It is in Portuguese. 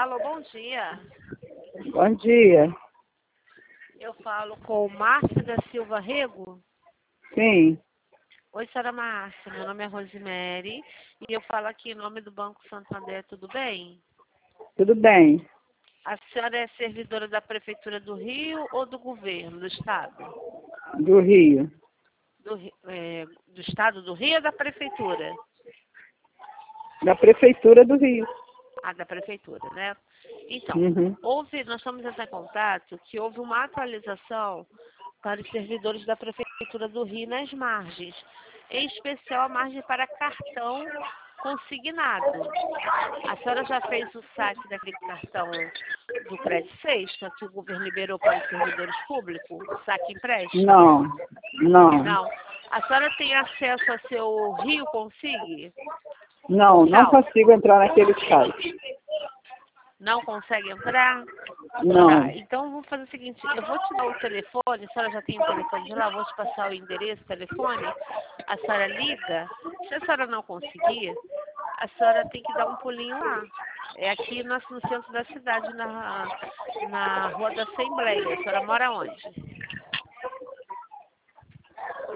Alô, bom dia. Bom dia. Eu falo com Márcia da Silva Rego. Sim, Oi, senhora Márcia. Meu nome é Rosemary e eu falo aqui em nome do Banco Santander, tudo bem? tudo bem. A senhora é servidora da Prefeitura do Rio ou do governo, do Estado? Do Rio. Do Estado do Rio ou da Prefeitura? Da Prefeitura do Rio. Ah, da Prefeitura, né? Então, Uhum. nós estamos entrando em contato que houve uma atualização para os servidores da Prefeitura do Rio nas margens, em especial a margem para cartão consignado. A senhora já fez o saque daquele cartão do Crédito Sexta que o governo liberou para os servidores públicos, o saque empréstimo? Não. Não. A senhora tem acesso ao seu Rio Consig? Não Tchau. consigo entrar naquele site. Não consegue entrar? Não. Tá, então vamos fazer o seguinte, eu vou te dar o telefone, a senhora já tem o telefone de lá, vou te passar o endereço, o telefone, a senhora liga, se a senhora não conseguir, a senhora tem que dar um pulinho lá. É aqui no centro da cidade, na Rua da Assembleia. A senhora mora onde?